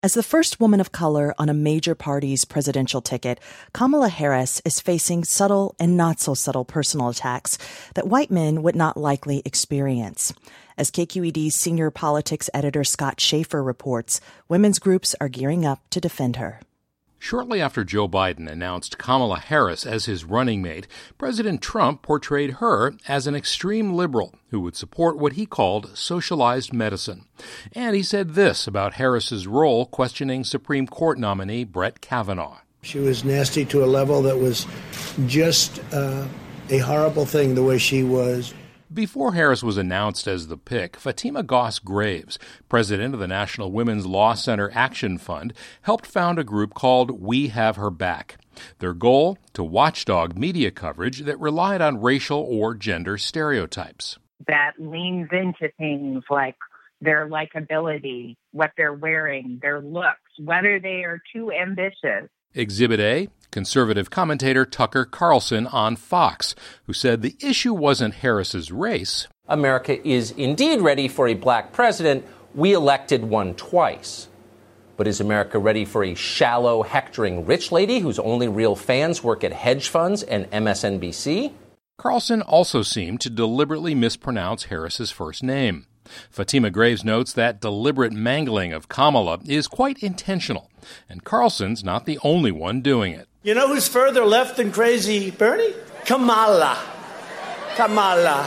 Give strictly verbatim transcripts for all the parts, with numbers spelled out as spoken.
As the first woman of color on a major party's presidential ticket, Kamala Harris is facing subtle and not so subtle personal attacks that white men would not likely experience. As K Q E D's senior politics editor Scott Shafer reports, women's groups are gearing up to defend her. Shortly after Joe Biden announced Kamala Harris as his running mate, President Trump portrayed her as an extreme liberal who would support what he called socialized medicine. And he said this about Harris's role questioning Supreme Court nominee Brett Kavanaugh. She was nasty to a level that was just uh, a horrible thing, the way she was. Before Harris was announced as the pick, Fatima Goss Graves, president of the National Women's Law Center Action Fund, helped found a group called We Have Her Back. Their goal? To watchdog media coverage that relied on racial or gender stereotypes. That leans into things like their likability, what they're wearing, their looks, whether they are too ambitious. Exhibit A, conservative commentator Tucker Carlson on Fox, who said the issue wasn't Harris's race. America is indeed ready for a black president. We elected one twice. But is America ready for a shallow, hectoring rich lady whose only real fans work at hedge funds and M S N B C? Carlson also seemed to deliberately mispronounce Harris's first name. Fatima Graves notes that deliberate mangling of Kamala is quite intentional, and Carlson's not the only one doing it. You know who's further left than crazy Bernie? Kamala. Kamala.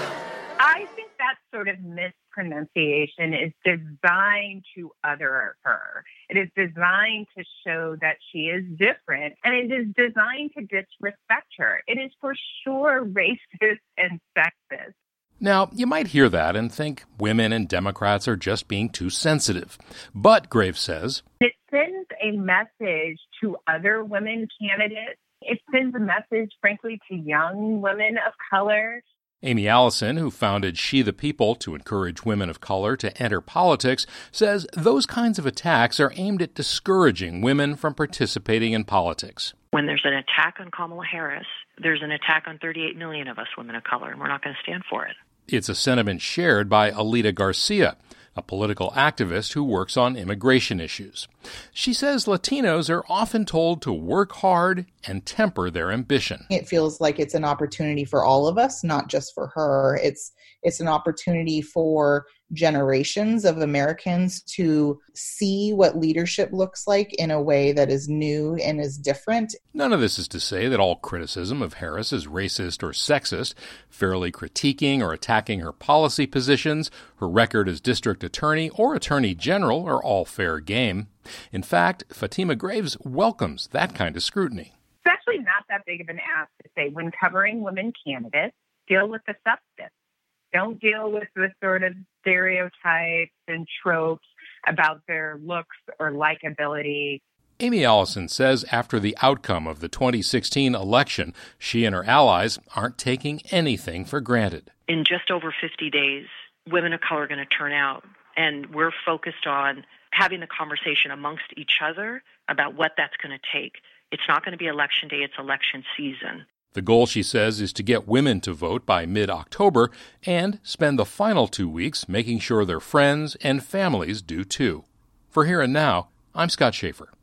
I think that sort of mispronunciation is designed to other her. It is designed to show that she is different, and it is designed to disrespect her. It is for sure racist and sexist. Now, you might hear that and think women and Democrats are just being too sensitive. But, Graves says, it sends a message to other women candidates. It sends a message, frankly, to young women of color. Amy Allison, who founded She the People to encourage women of color to enter politics, says those kinds of attacks are aimed at discouraging women from participating in politics. When there's an attack on Kamala Harris, there's an attack on thirty-eight million of us women of color, and we're not going to stand for it. It's a sentiment shared by Alita Garcia, a political activist who works on immigration issues. She says Latinos are often told to work hard and temper their ambition. It feels like it's an opportunity for all of us, not just for her. It's it's an opportunity for generations of Americans to see what leadership looks like in a way that is new and is different. None of this is to say that all criticism of Harris is racist or sexist. Fairly critiquing or attacking her policy positions, her record as district attorney or attorney general are all fair game. In fact, Fatima Graves welcomes that kind of scrutiny. It's actually not that big of an ask to say when covering women candidates, deal with the substance. Don't deal with the sort of stereotypes and tropes about their looks or likability. Amy Allison says after the outcome of the twenty sixteen election, she and her allies aren't taking anything for granted. In just over fifty days, women of color are going to turn out, and we're focused on having the conversation amongst each other about what that's going to take. It's not going to be election day, it's election season. The goal, she says, is to get women to vote by mid-October and spend the final two weeks making sure their friends and families do too. For Here and Now, I'm Scott Shafer.